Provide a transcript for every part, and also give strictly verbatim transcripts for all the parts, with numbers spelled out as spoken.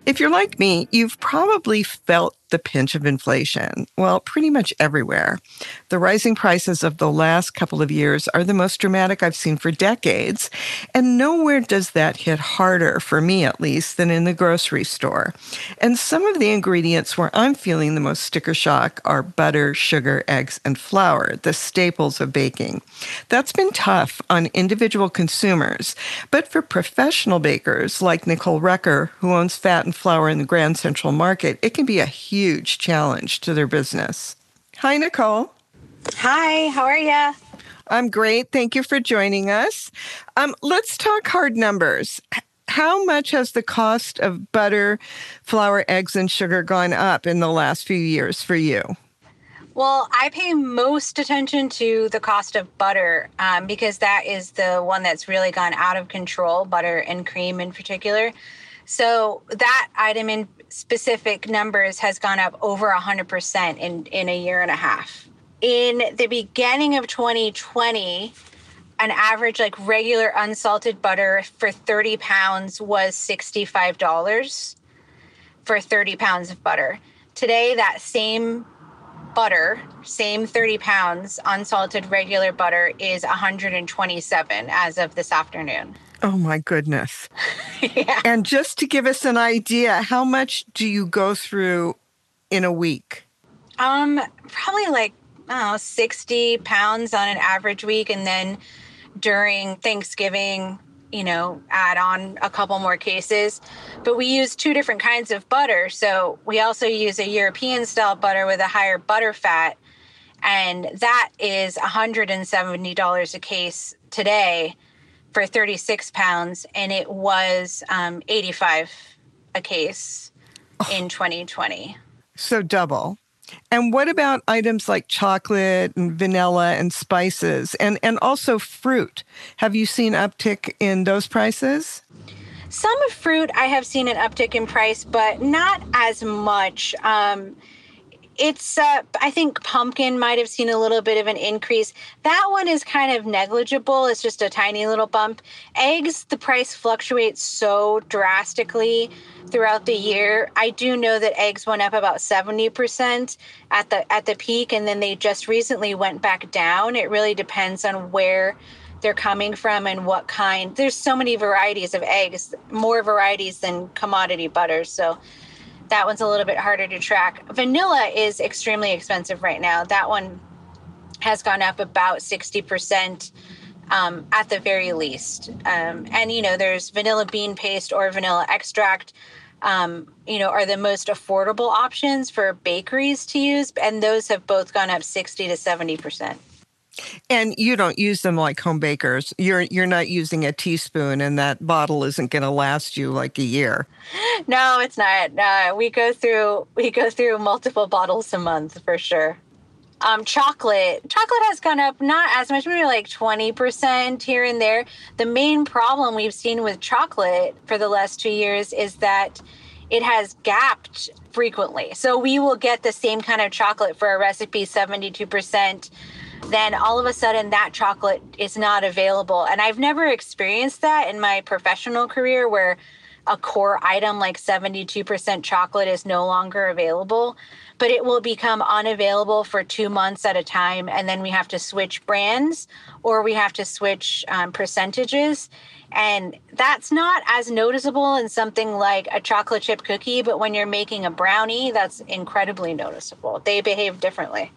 If you're like me, you've probably felt the pinch of inflation. Well, pretty much everywhere. The rising prices of the last couple of years are the most dramatic I've seen for decades. And nowhere does that hit harder, for me at least, than in the grocery store. And some of the ingredients where I'm feeling the most sticker shock are butter, sugar, eggs, and flour, the staples of baking. That's been tough on individual consumers. But for professional bakers like Nicole Recker, who owns Fat and Flour in the Grand Central Market, it can be a huge challenge to their business. Hi, Nicole. Hi, how are you? I'm great. Thank you for joining us. Um, let's talk hard numbers. How much has the cost of butter, flour, eggs, and sugar gone up in the last few years for you? Well, I pay most attention to the cost of butter um, because that is the one that's really gone out of control, butter and cream in particular. So that item in specific numbers has gone up over one hundred percent in, in a year and a half. In the beginning of twenty twenty, an average like regular unsalted butter for thirty pounds was sixty-five dollars for thirty pounds of butter. Today, that same butter, same thirty pounds unsalted regular butter is one hundred twenty-seven as of this afternoon. Oh, my goodness. Yeah. And just to give us an idea, how much do you go through in a week? Um, probably like, I don't know, sixty pounds on an average week. And then during Thanksgiving, you know, add on a couple more cases. But we use two different kinds of butter. So we also use a European style butter with a higher butter fat. And that is one hundred seventy dollars a case today for thirty-six pounds. And it was um, eighty-five dollars a case in twenty twenty. So double. And what about items like chocolate and vanilla and spices and, and also fruit? Have you seen uptick in those prices? Some fruit I have seen an uptick in price, but not as much. Um, it's, uh, I think pumpkin might have seen a little bit of an increase. That one is kind of negligible. It's just a tiny little bump. Eggs, the price fluctuates so drastically throughout the year. I do know that eggs went up about seventy percent at the at the peak, and then they just recently went back down. It really depends on where they're coming from and what kind. There's so many varieties of eggs, more varieties than commodity butters. So that one's a little bit harder to track. Vanilla is extremely expensive right now. That one has gone up about sixty percent um, at the very least. Um, and, you know, there's vanilla bean paste or vanilla extract, um, you know, are the most affordable options for bakeries to use. And those have both gone up sixty to seventy percent. And you don't use them like home bakers. You're you're not using a teaspoon, and that bottle isn't going to last you like a year. No, it's not. No, we go through we go through multiple bottles a month for sure. Um, chocolate. Chocolate has gone up not as much, maybe like twenty percent here and there. The main problem we've seen with chocolate for the last two years is that it has gapped frequently. So we will get the same kind of chocolate for a recipe, seventy-two percent. Then all of a sudden that chocolate is not available. And I've never experienced that in my professional career where a core item like seventy-two percent chocolate is no longer available, but it will become unavailable for two months at a time. And then we have to switch brands or we have to switch um, percentages. And that's not as noticeable in something like a chocolate chip cookie, but when you're making a brownie, that's incredibly noticeable. They behave differently.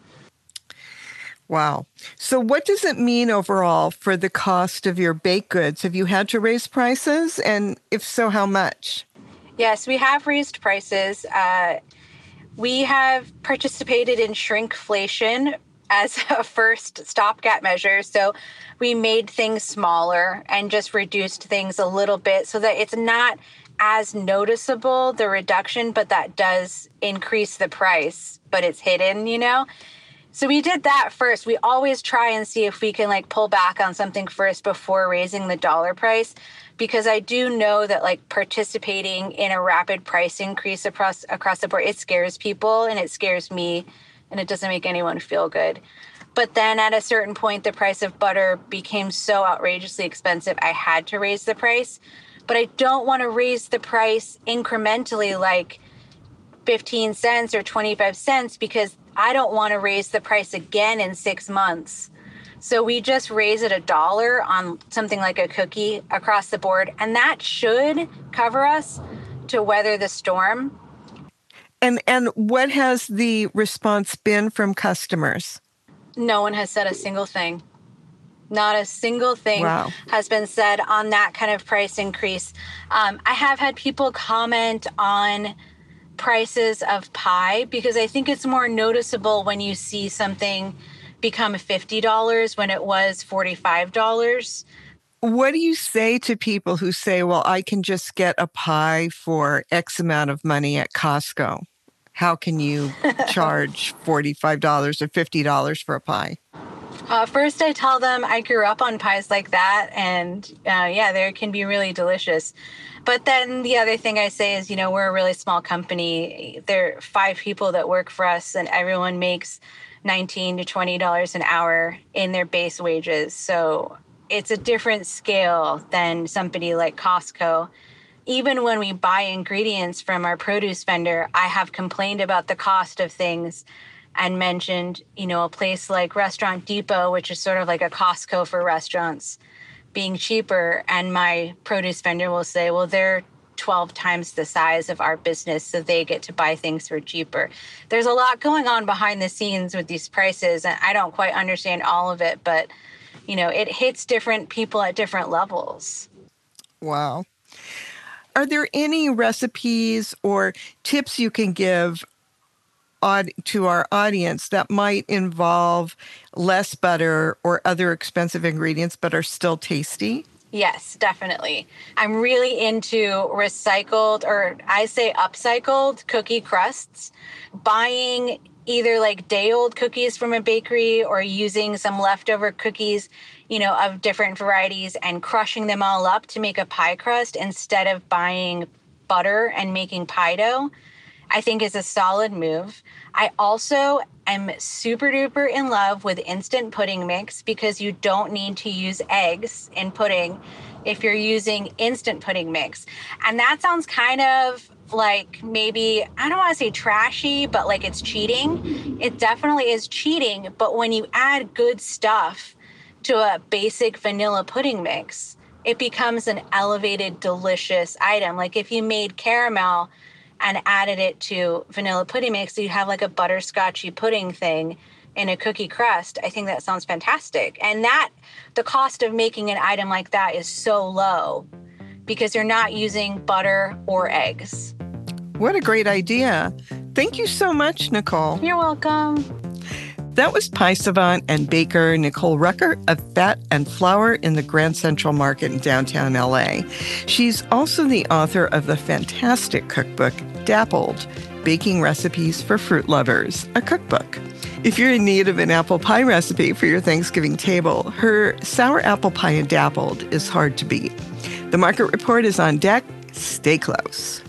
Wow. So what does it mean overall for the cost of your baked goods? Have you had to raise prices? And if so, how much? Yes, we have raised prices. Uh, we have participated in shrinkflation as a first stopgap measure. So we made things smaller and just reduced things a little bit so that it's not as noticeable, the reduction, but that does increase the price, but it's hidden, you know? So we did that first. We always try and see if we can like pull back on something first before raising the dollar price, because I do know that like participating in a rapid price increase across across the board, it scares people and it scares me and it doesn't make anyone feel good. But then at a certain point, the price of butter became so outrageously expensive, I had to raise the price. but I don't want to raise the price incrementally like fifteen cents or twenty-five cents because I don't want to raise the price again in six months. So we just raise it a dollar on something like a cookie across the board, and that should cover us to weather the storm. And and what has the response been from customers? No one has said a single thing. Not a single thing Wow. has been said on that kind of price increase. Um, I have had people comment on prices of pie because I think it's more noticeable when you see something become fifty dollars when it was forty-five dollars. What do you say to people who say, well, I can just get a pie for X amount of money at Costco? How can you charge forty-five dollars or fifty dollars for a pie? Uh, first, I tell them I grew up on pies like that, and uh, yeah, they can be really delicious. But then the other thing I say is, you know, we're a really small company. There are five people that work for us, and everyone makes nineteen to twenty dollars an hour in their base wages. So it's a different scale than somebody like Costco. Even when we buy ingredients from our produce vendor, I have complained about the cost of things and mentioned, you know, a place like Restaurant Depot, which is sort of like a Costco for restaurants, being cheaper. And my produce vendor will say, well, they're twelve times the size of our business, so they get to buy things for cheaper. There's a lot going on behind the scenes with these prices, and I don't quite understand all of it, but, you know, it hits different people at different levels. Wow. Are there any recipes or tips you can give Odd, to our audience that might involve less butter or other expensive ingredients but are still tasty? Yes, definitely. I'm really into recycled, or I say upcycled cookie crusts. Buying either like day old cookies from a bakery or using some leftover cookies, you know, of different varieties and crushing them all up to make a pie crust instead of buying butter and making pie dough, I think is a solid move. I also am super duper in love with instant pudding mix because you don't need to use eggs in pudding if you're using instant pudding mix. And that sounds kind of like maybe, I don't want to say trashy, but like it's cheating. It definitely is cheating. But when you add good stuff to a basic vanilla pudding mix, it becomes an elevated, delicious item. Like if you made caramel and added it to vanilla pudding mix, so you have like a butterscotchy pudding thing in a cookie crust. I think that sounds fantastic. And that the cost of making an item like that is so low because you're not using butter or eggs. What a great idea. Thank you so much, Nicole. You're welcome. That was pie savant and baker Nicole Rucker of Fat and Flour in the Grand Central Market in downtown L A. She's also the author of the fantastic cookbook, Dappled, Baking Recipes for Fruit Lovers, a cookbook. If you're in need of an apple pie recipe for your Thanksgiving table, her sour apple pie and Dappled is hard to beat. The Market Report is on deck. Stay close.